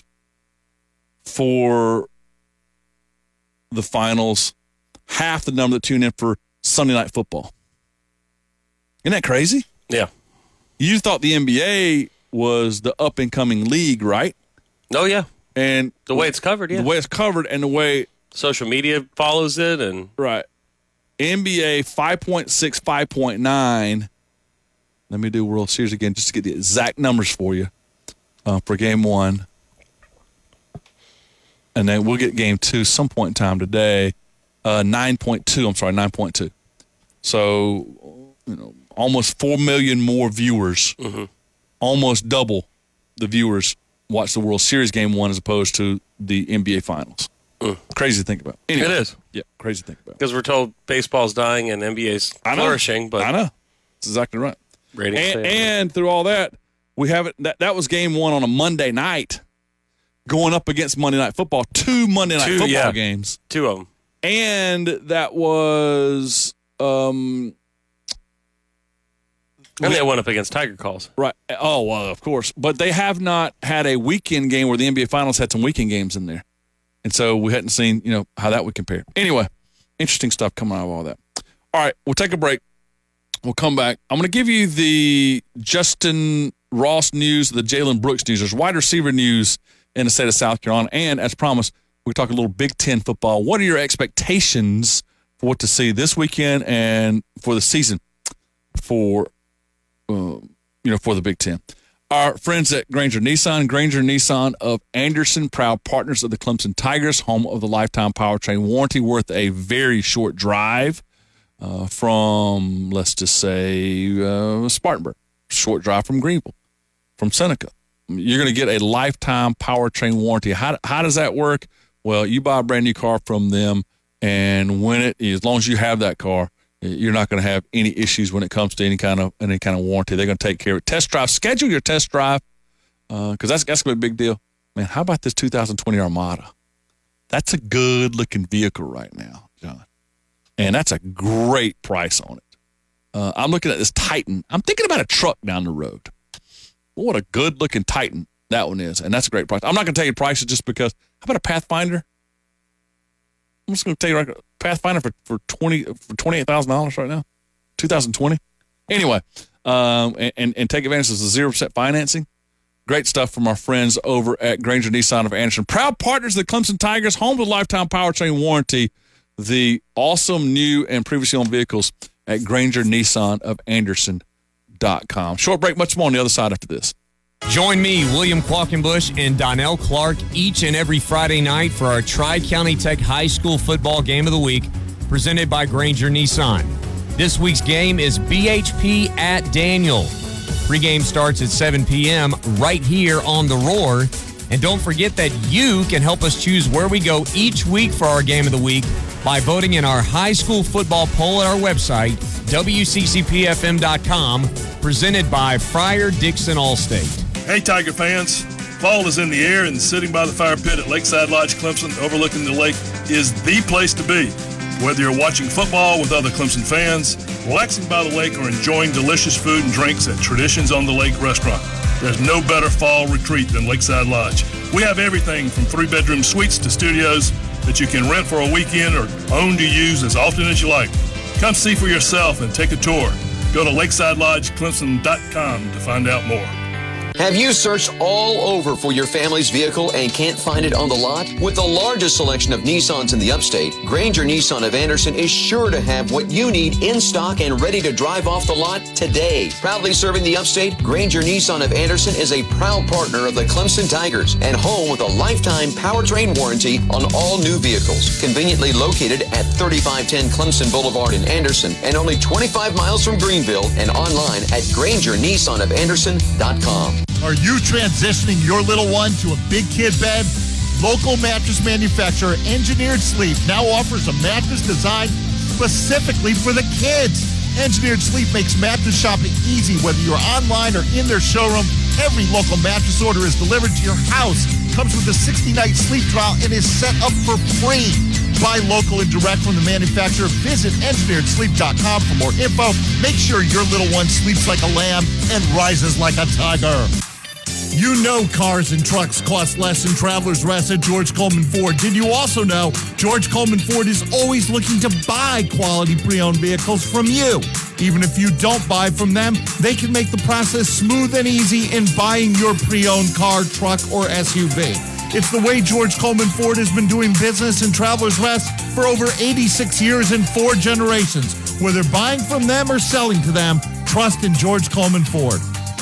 for the finals, half the number that tune in for Sunday Night Football. Isn't that crazy? Yeah. You thought the NBA was the up-and-coming league, right? Oh, yeah. And the way it's covered, yeah. The way it's covered and the way social media follows it. And right. NBA 5.6, 5.9. Let me do World Series again just to get the exact numbers for you for Game 1. And then we'll get Game 2 some point in time today. 9.2. I'm sorry, 9.2. So, you know, almost 4 million more viewers. Mm-hmm. Almost double the viewers watch the World Series Game 1 as opposed to the NBA Finals. Crazy to think about. Anyway, it is. Yeah, crazy to think about. Because we're told baseball's dying and NBA's flourishing. But I know. That's exactly right. Ratings and through all that, we have it. That was Game 1 on a Monday night going up against Monday Night Football. 2 Monday Night Football games. 2 of them. And that was... and they went up against Tiger Calls. Right. Oh, well, of course. But they have not had a weekend game where the NBA Finals had some weekend games in there. And so we hadn't seen, you know, how that would compare. Anyway, interesting stuff coming out of all that. All right, we'll take a break. We'll come back. I'm going to give you the Justin Ross news, the Jalen Brooks news. There's wide receiver news in the state of South Carolina. And as promised, we talk a little Big Ten football. What are your expectations for what to see this weekend and for the season for for the Big Ten? Our friends at Granger Nissan of Anderson, proud partners of the Clemson Tigers, home of the lifetime powertrain warranty, worth a very short drive from, let's just say, Spartanburg, short drive from Greenville, from Seneca. You're going to get a lifetime powertrain warranty. How does that work? Well, you buy a brand new car from them, and as long as you have that car, you're not going to have any issues when it comes to any kind of warranty. They're going to take care of it. Schedule your test drive because that's going to be a big deal. Man, how about this 2020 Armada? That's a good-looking vehicle right now, John. And that's a great price on it. I'm looking at this Titan. I'm thinking about a truck down the road. What a good-looking Titan that one is, and that's a great price. I'm not going to tell you prices just because. How about a Pathfinder? I'm just going to tell you Pathfinder for $28,000 right now, 2020. Anyway, and take advantage of the 0% financing. Great stuff from our friends over at Granger Nissan of Anderson. Proud partners of the Clemson Tigers, home with lifetime powertrain warranty. The awesome new and previously owned vehicles at Granger Nissan of Anderson.com. Short break, much more on the other side after this. Join me, William Qualkenbush, and Donnell Clark each and every Friday night for our Tri-County Tech High School football game of the week, presented by Granger Nissan. This week's game is BHP at Daniel. Pre-game starts at 7 p.m. right here on The Roar. And don't forget that you can help us choose where we go each week for our game of the week by voting in our high school football poll at our website, WCCPFM.com, presented by Friar Dixon Allstate. Hey, Tiger fans. Fall is in the air, and sitting by the fire pit at Lakeside Lodge Clemson overlooking the lake is the place to be. Whether you're watching football with other Clemson fans, relaxing by the lake, or enjoying delicious food and drinks at Traditions on the Lake restaurant, there's no better fall retreat than Lakeside Lodge. We have everything from 3-bedroom suites to studios that you can rent for a weekend or own to use as often as you like. Come see for yourself and take a tour. Go to lakesidelodgeclemson.com to find out more. Have you searched all over for your family's vehicle and can't find it on the lot? With the largest selection of Nissans in the upstate, Granger Nissan of Anderson is sure to have what you need in stock and ready to drive off the lot today. Proudly serving the upstate, Granger Nissan of Anderson is a proud partner of the Clemson Tigers and home with a lifetime powertrain warranty on all new vehicles. Conveniently located at 3510 Clemson Boulevard in Anderson and only 25 miles from Greenville and online at GrangerNissanOfAnderson.com. Are you transitioning your little one to a big kid bed? Local mattress manufacturer Engineered Sleep now offers a mattress designed specifically for the kids. Engineered Sleep makes mattress shopping easy, whether you're online or in their showroom. Every local mattress order is delivered to your house, comes with a 60-night sleep trial, and is set up for free. Buy local and direct from the manufacturer. Visit engineeredsleep.com for more info. Make sure your little one sleeps like a lamb and rises like a tiger. You know cars and trucks cost less than Travelers Rest at George Coleman Ford. Did you also know George Coleman Ford is always looking to buy quality pre-owned vehicles from you? Even if you don't buy from them, they can make the process smooth and easy in buying your pre-owned car, truck, or SUV. It's the way George Coleman Ford has been doing business in Travelers Rest for over 86 years and 4 generations. Whether buying from them or selling to them, trust in George Coleman Ford.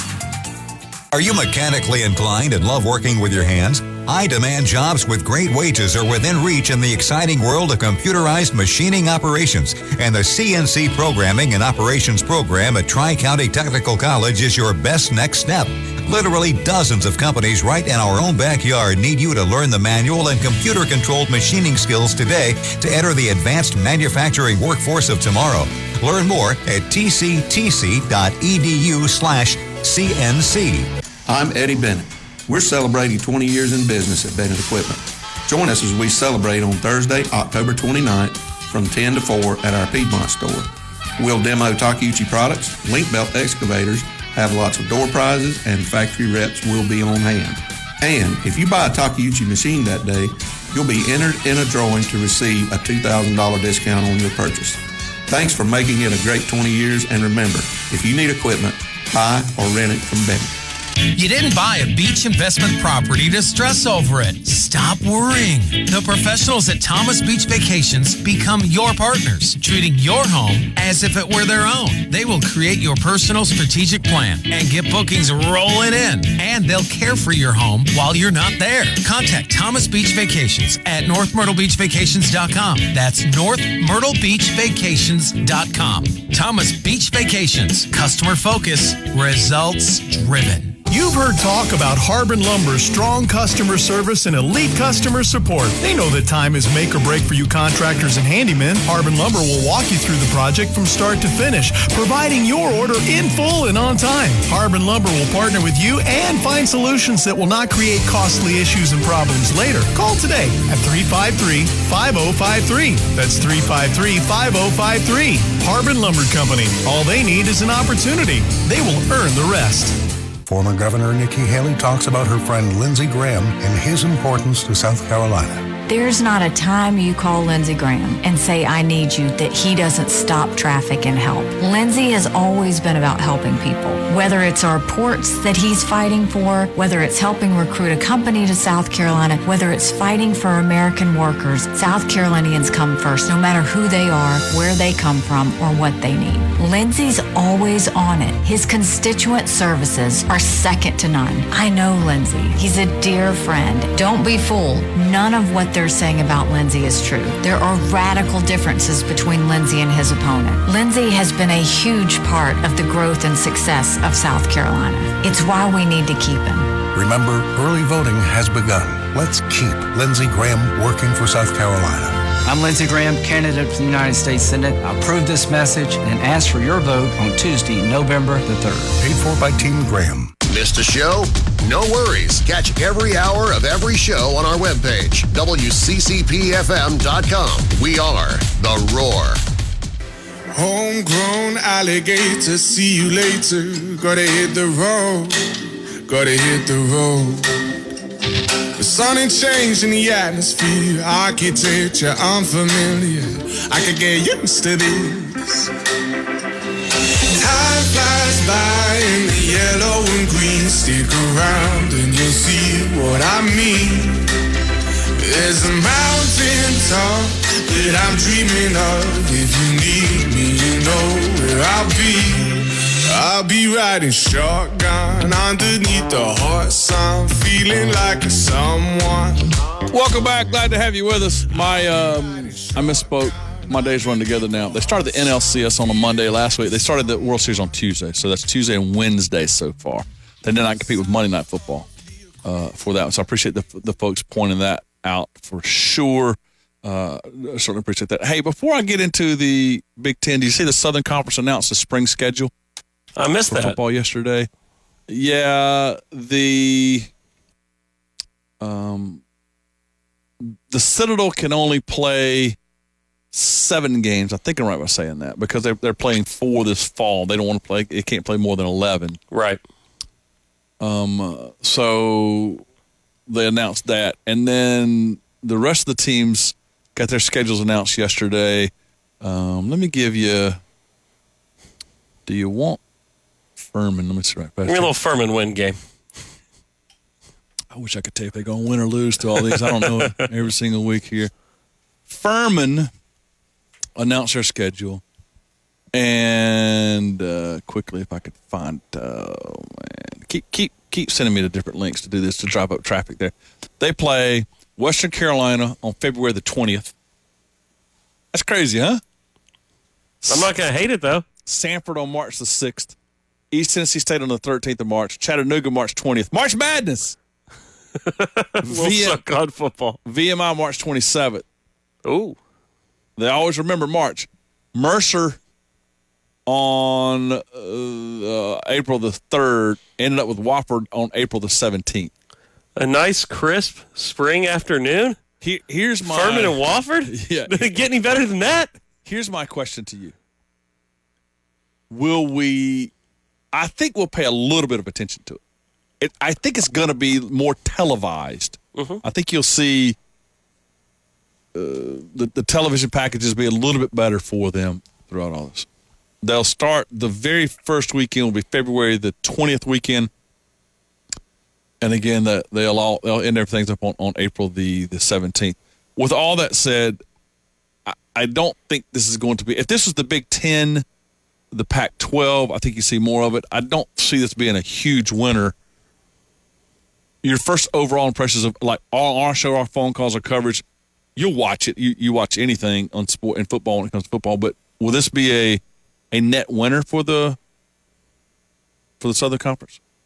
Are you mechanically inclined and love working with your hands? High-demand jobs with great wages are within reach in the exciting world of computerized machining operations. And the CNC Programming and Operations program at Tri-County Technical College is your best next step. Literally dozens of companies right in our own backyard need you to learn the manual and computer-controlled machining skills today to enter the advanced manufacturing workforce of tomorrow. Learn more at tctc.edu/CNC. I'm Eddie Bennett. We're celebrating 20 years in business at Bennett Equipment. Join us as we celebrate on Thursday, October 29th from 10 to 4 at our Piedmont store. We'll demo Takeuchi products, link belt excavators, have lots of door prizes, and factory reps will be on hand. And if you buy a Takeuchi machine that day, you'll be entered in a drawing to receive a $2,000 discount on your purchase. Thanks for making it a great 20 years, and remember, if you need equipment, buy or rent it from Bennett. You didn't buy a beach investment property to stress over it. Stop worrying. The professionals at Thomas Beach Vacations become your partners, treating your home as if it were their own. They will create your personal strategic plan and get bookings rolling in. And they'll care for your home while you're not there. Contact Thomas Beach Vacations at NorthMyrtleBeachVacations.com. That's NorthMyrtleBeachVacations.com. Thomas Beach Vacations. Customer focus. Results driven. You've heard talk about Harbin Lumber's strong customer service and elite customer support. They know that time is make or break for you contractors and handymen. Harbin Lumber will walk you through the project from start to finish, providing your order in full and on time. Harbin Lumber will partner with you and find solutions that will not create costly issues and problems later. Call today at 353-5053. That's 353-5053. Harbin Lumber Company. All they need is an opportunity. They will earn the rest. Former Governor Nikki Haley talks about her friend Lindsey Graham and his importance to South Carolina. There's not a time you call Lindsey Graham and say, I need you, that he doesn't stop traffic and help. Lindsey has always been about helping people. Whether it's our ports that he's fighting for, whether it's helping recruit a company to South Carolina, whether it's fighting for American workers, South Carolinians come first, no matter who they are, where they come from, or what they need. Lindsey's always on it. His constituent services are second to none. I know Lindsey. He's a dear friend. Don't be fooled. None of what they're saying about Lindsey is true. There are radical differences between Lindsey and his opponent. Lindsey has been a huge part of the growth and success of South Carolina. It's why we need to keep him. Remember, early voting has begun. Let's keep Lindsey Graham working for South Carolina. I'm Lindsey Graham, candidate for the United States Senate. I approve this message and ask for your vote on Tuesday, November the 3rd. Paid for by Team Graham. Missed a show? No worries. Catch every hour of every show on our webpage, WCCPFM.com. We are The Roar. Homegrown alligator, see you later. Gotta hit the road, gotta hit the road. The sun ain't changing the atmosphere, architecture unfamiliar. I could get used to this. Time flies by in the yellow and green. Stick around and you'll see what I mean. There's a mountain top that I'm dreaming of. If you need me, you know where I'll be. I'll be riding shotgun underneath the hot sun, feeling like a someone. Welcome back. Glad to have you with us. I misspoke. My days run together now. They started the NLCS on a Monday last week. They started the World Series on Tuesday, so that's Tuesday and Wednesday so far. They did not compete with Monday Night Football for that one, so I appreciate the folks pointing that out for sure. I certainly appreciate that. Hey, before I get into the Big Ten, do you see the Southern Conference announced the spring schedule? I missed for that. Football yesterday. Yeah, the Citadel can only play 7 games. I think I'm right by saying that because they're playing 4 this fall. They don't want to play. They can't play more than 11. Right. So they announced that, and then the rest of the teams got their schedules announced yesterday. Let me give you. Do you want Furman? Let me see right back. Give me a little Furman win game. I wish I could tell you if they're going to win or lose to all these. I don't know every single week here. Furman announced their schedule, and quickly, if I could find, keep sending me the different links to do this to drive up traffic there. They play Western Carolina on February the 20th. That's crazy, huh? I'm not going to hate it though. Sanford on March the 6th. East Tennessee State on the 13th of March. Chattanooga March 20th. March Madness. We'll suck on football. VMI March 27th. Ooh. They always remember March. Mercer on April the 3rd. Ended up with Wofford on April the 17th. A nice, crisp spring afternoon? Here's my... Furman and Wofford? Yeah. Did it get any better than that? Here's my question to you. Will we... I think we'll pay a little bit of attention to it. I think it's going to be more televised. Mm-hmm. I think you'll see the television packages be a little bit better for them throughout all this. They'll start the very first weekend will be February the 20th weekend. And again, they'll end everything up on April the 17th. With all that said, I don't think this is going to be – if this was the Big Ten, the Pac-12, I think you see more of it. I don't see this being a huge winner. Your first overall impressions of like our show, our phone calls, our coverage, you'll watch it. You watch anything on sport and football when it comes to football. But will this be a net winner for the Southern Conference?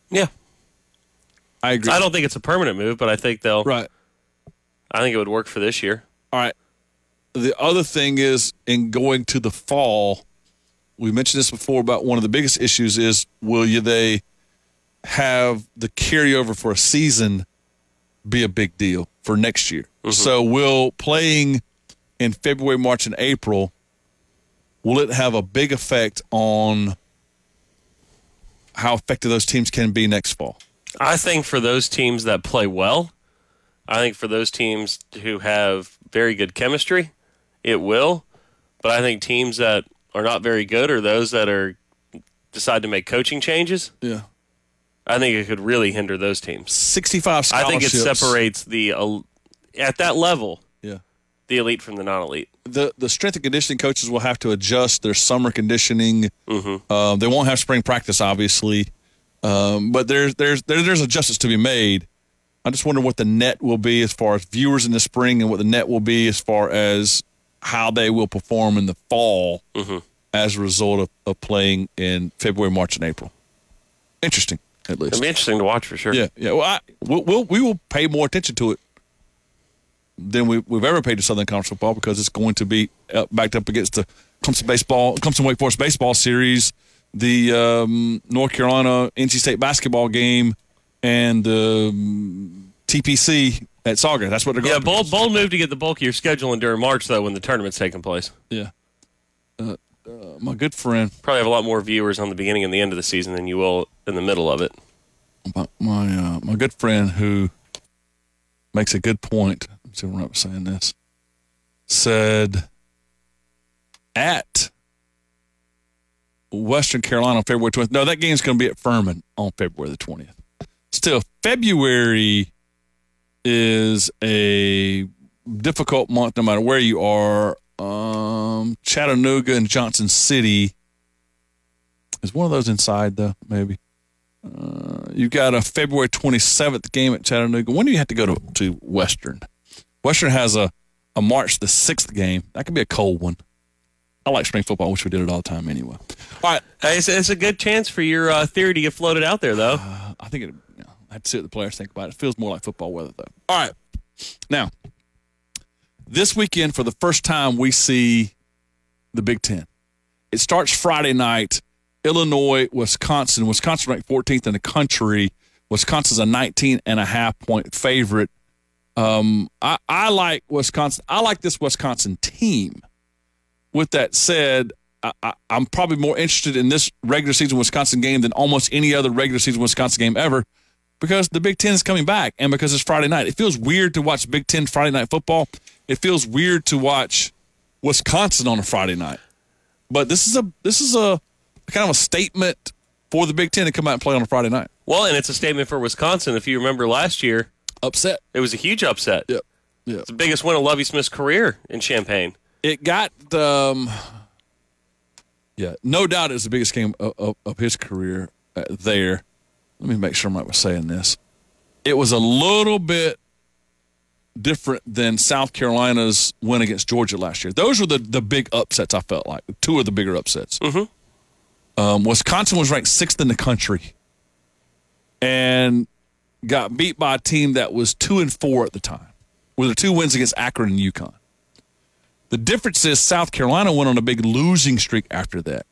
Yeah. I agree. I don't think it's a permanent move, but I think they'll. Right. I think it would work for this year. All right. The other thing is, in going to the fall, we mentioned this before about one of the biggest issues is they have the carryover for a season be a big deal for next year? Mm-hmm. So will playing in February, March, and April, will it have a big effect on how effective those teams can be next fall? I think for those teams that play well, I think for those teams who have very good chemistry, it will. But I think teams that are not very good or those that decide to make coaching changes, yeah, I think it could really hinder those teams. 65 scholarships. I think it separates at that level, yeah, the elite from the non-elite. The strength and conditioning coaches will have to adjust their summer conditioning. Mm-hmm. They won't have spring practice, obviously, but there's adjustments to be made. I just wonder what the net will be as far as viewers in the spring and what the net will be as far as how they will perform in the fall as a result of playing in February, March, and April. Interesting, at least. It'll be interesting to watch for sure. Yeah. Well, we will pay more attention to it than we've ever paid to Southern Conference football because it's going to be backed up against the Clemson Wake Forest baseball series, the North Carolina NC State basketball game, and the TPC at Sauger. That's what they're going. Yeah, bold move to get the bulkier scheduling during March though, when the tournament's taking place. Yeah. My good friend probably have a lot more viewers on the beginning and the end of the season than you will in the middle of it. My good friend who makes a good point. Let's see if I'm not saying this. Said at Western Carolina on February 20th. No, that game's going to be at Furman on February the 20th. Still, February is a difficult month no matter where you are. Chattanooga and Johnson City. Is one of those inside, though, maybe? You got a February 27th game at Chattanooga. When do you have to go to Western? Western has a March the 6th game. That could be a cold one. I like spring football. I wish we did it all the time anyway. All right. Hey, it's a good chance for your theory to get floated out there, though. I think I have to see what the players think about it. It feels more like football weather, though. All right. Now, this weekend, for the first time, we see the Big Ten. It starts Friday night. Illinois, Wisconsin. Wisconsin ranked 14th in the country. Wisconsin's a 19.5-point favorite. I like Wisconsin. I like this Wisconsin team. With that said, I'm probably more interested in this regular season Wisconsin game than almost any other regular season Wisconsin game ever because the Big Ten is coming back and because it's Friday night. It feels weird to watch Big Ten Friday night football. It feels weird to watch Wisconsin on a Friday night. But this is a kind of a statement for the Big Ten to come out and play on a Friday night. Well, and it's a statement for Wisconsin. If you remember last year, upset. It was a huge upset. Yep. It's the biggest win of Lovie Smith's career in Champaign. It got no doubt it's the biggest game of his career there. Let me make sure I'm right with saying this. It was a little bit different than South Carolina's win against Georgia last year. Those were the big upsets, I felt like. Two of the bigger upsets. Mm-hmm. Wisconsin was ranked 6th in the country and got beat by a team that was 2-4 at the time with the 2 wins against Akron and UConn. The difference is South Carolina went on a big losing streak after that.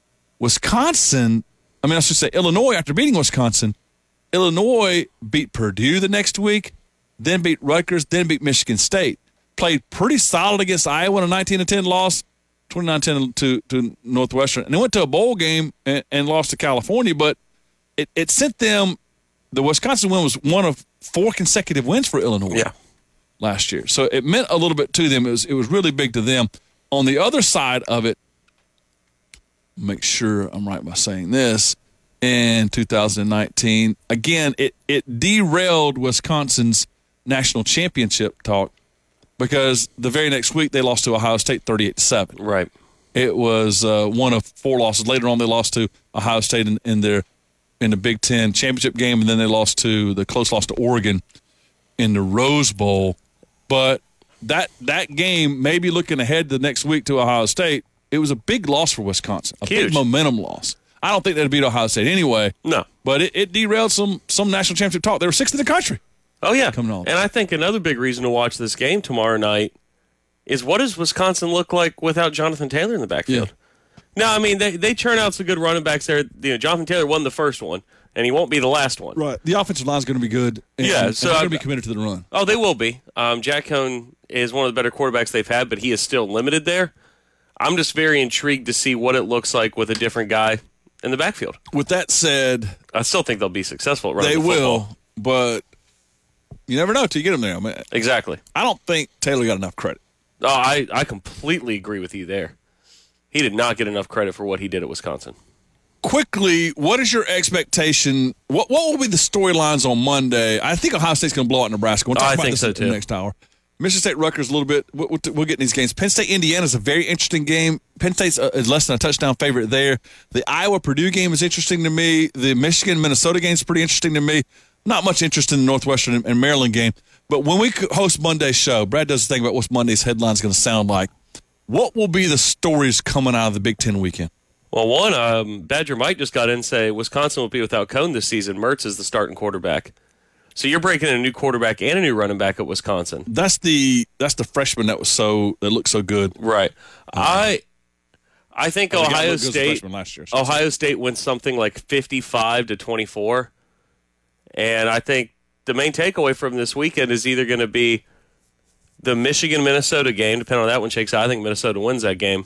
Illinois, after beating Wisconsin, Illinois beat Purdue the next week, then beat Rutgers, then beat Michigan State. Played pretty solid against Iowa in a 19-10 loss, 29-10 to Northwestern. And they went to a bowl game and lost to California, but it sent them – the Wisconsin win was one of 4 consecutive wins for Illinois last year. So it meant a little bit to them. It was really big to them. On the other side of it, make sure I'm right by saying this, in 2019, again, it derailed Wisconsin's national championship talk because the very next week they lost to Ohio State 38-7. Right. It was one of 4 losses. Later on, they lost to Ohio State in the Big Ten championship game, and then they lost to the close loss to Oregon in the Rose Bowl. But that game, maybe looking ahead the next week to Ohio State, it was a big loss for Wisconsin, a big momentum loss. I don't think they'd beat Ohio State anyway. No. But it derailed some national championship talk. They were 6th in the country. Oh, yeah. Coming on. And I think another big reason to watch this game tomorrow night is what does Wisconsin look like without Jonathan Taylor in the backfield? Yeah. No, I mean, they churn out some good running backs there. You know, Jonathan Taylor won the first one, and he won't be the last one. Right. The offensive line is going to be good. And, Yeah, so they're going to be committed to the run. Oh, they will be. Jack Cohn is one of the better quarterbacks they've had, but he is still limited there. I'm just very intrigued to see what it looks like with a different guy in the backfield. With that said, I still think they'll be successful at running they the football. will, but you never know until you get them there. I mean, Exactly. I don't think Taylor got enough credit. Oh, I completely agree with you there. He did not get enough credit for what he did at Wisconsin. Quickly, what is your expectation? What will be the storylines on Monday? I think Ohio State's going to blow out Nebraska. We'll talk about think this so, in too. the next hour. Michigan State, Rutgers, a little bit. We'll get in these games. Penn State, Indiana is a very interesting game. Penn State's is less than a touchdown favorite there. The Iowa-Purdue game is interesting to me. The Michigan-Minnesota game is pretty interesting to me. Not much interest in the Northwestern and Maryland game. But when we host Monday's show, Brad does the thing about what Monday's headline is going to sound like. What will be the stories coming out of the Big Ten weekend? Well, one, Badger Mike just got in and say Wisconsin will be without Cohn this season. Mertz is the starting quarterback. So you're breaking in a new quarterback and a new running back at Wisconsin. That's the freshman that looked so good. Right. I think Ohio State last year, Ohio State wins something like 55-24. And I think the main takeaway from this weekend is either going to be the Michigan-Minnesota game, depending on that one shakes out. I think Minnesota wins that game.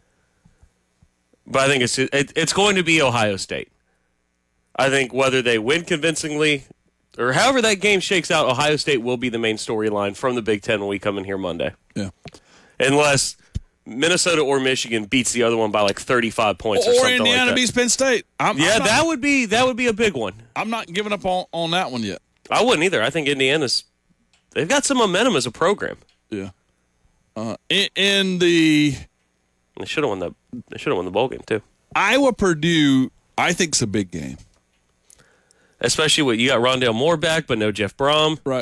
But I think it's going to be Ohio State. I think whether they win convincingly or however that game shakes out, Ohio State will be the main storyline from the Big Ten when we come in here Monday. Yeah. Unless Minnesota or Michigan beats the other one by like 35 points or something Indiana like that. beats Penn State. That would be a big one. I'm not giving up on that one yet. I wouldn't either. I think they've got some momentum as a program. Yeah. In the They should have won the bowl game too. Iowa-Purdue, I think it's a big game. Especially what you got Rondale Moore back, but no Jeff Brom. Right.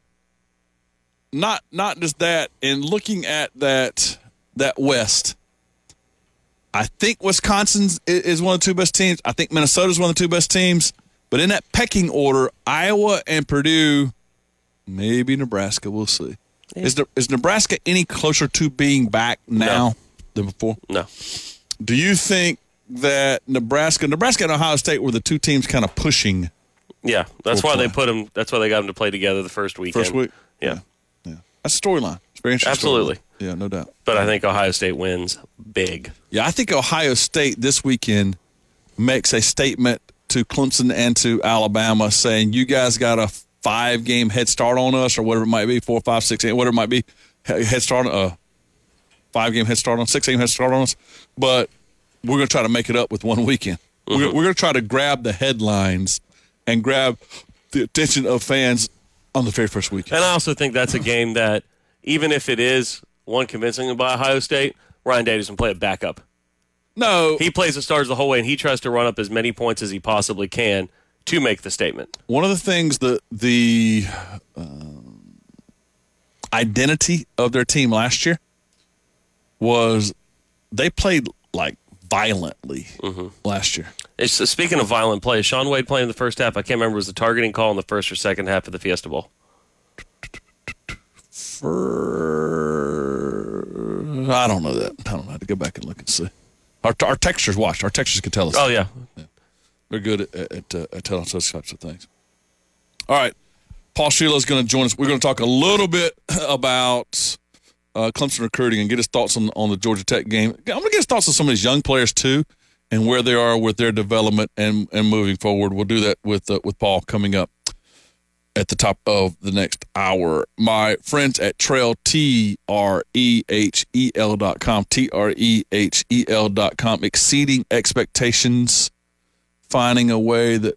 Not just that. In looking at that West, I think Wisconsin is one of the two best teams. I think Minnesota's one of the two best teams. But in that pecking order, Iowa and Purdue, maybe Nebraska. We'll see. Yeah. Is Nebraska any closer to being back now than before? No. Do you think that Nebraska and Ohio State were the two teams kind of pushing? Yeah, that's why they put them. That's why they got them to play together the first weekend. First week, yeah. That's a storyline. It's very interesting. Absolutely, yeah, no doubt. But I think Ohio State wins big. Yeah, I think Ohio State this weekend makes a statement to Clemson and to Alabama, saying you guys got a 5-game head start on us, or whatever it might be, 4, 5, 6, 8, whatever it might be, head start, 5-game head start on, 6-game head start on us. But we're going to try to make it up with one weekend. Mm-hmm. We're going to try to grab the headlines and grab the attention of fans on the very first weekend. And I also think that's a game that, even if it is won convincingly by Ohio State, Ryan Day doesn't play a backup. No. He plays the stars the whole way, and he tries to run up as many points as he possibly can to make the statement. One of the things that the identity of their team last year was they played like violently last year. Speaking of violent play, Sean Wade playing in the first half. I can't remember, was the targeting call in the first or second half of the Fiesta Bowl? I don't know that. I don't know. I have to go back and look and see. Our texters watched. Our texters could tell us. Oh, yeah. They're good at telling us those types of things. All right. Paul Sheila is going to join us. We're going to talk a little bit about Clemson recruiting and get his thoughts on the Georgia Tech game. I'm going to get his thoughts on some of these young players, too, and where they are with their development and moving forward. We'll do that with Paul coming up at the top of the next hour. My friends at Trehel, TREHEL.com, TREHEL.com, exceeding expectations, finding a way that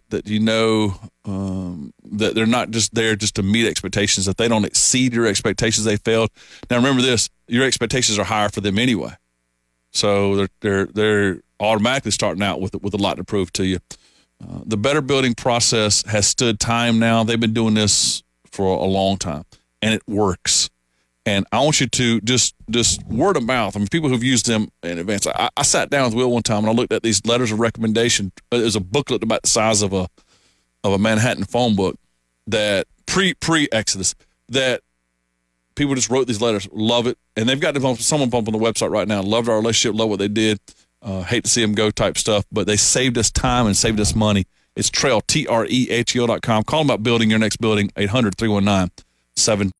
that they're not just there just to meet expectations, that they don't exceed your expectations, they failed. Now remember this, your expectations are higher for them anyway. So they're automatically starting out with a lot to prove to you. The better building process has stood time now. They've been doing this for a long time, and it works. And I want you to just word of mouth. I mean, people who've used them in advance. I sat down with Will one time and I looked at these letters of recommendation. It was a booklet about the size of a Manhattan phone book that pre-Exodus that people just wrote these letters. Love it. And they've got someone up on the website right now. Loved our relationship. Love what they did. Hate to see them go type stuff, but they saved us time and saved us money. It's Trehel, TREHEL.com. Call them about building your next building, 800-319-7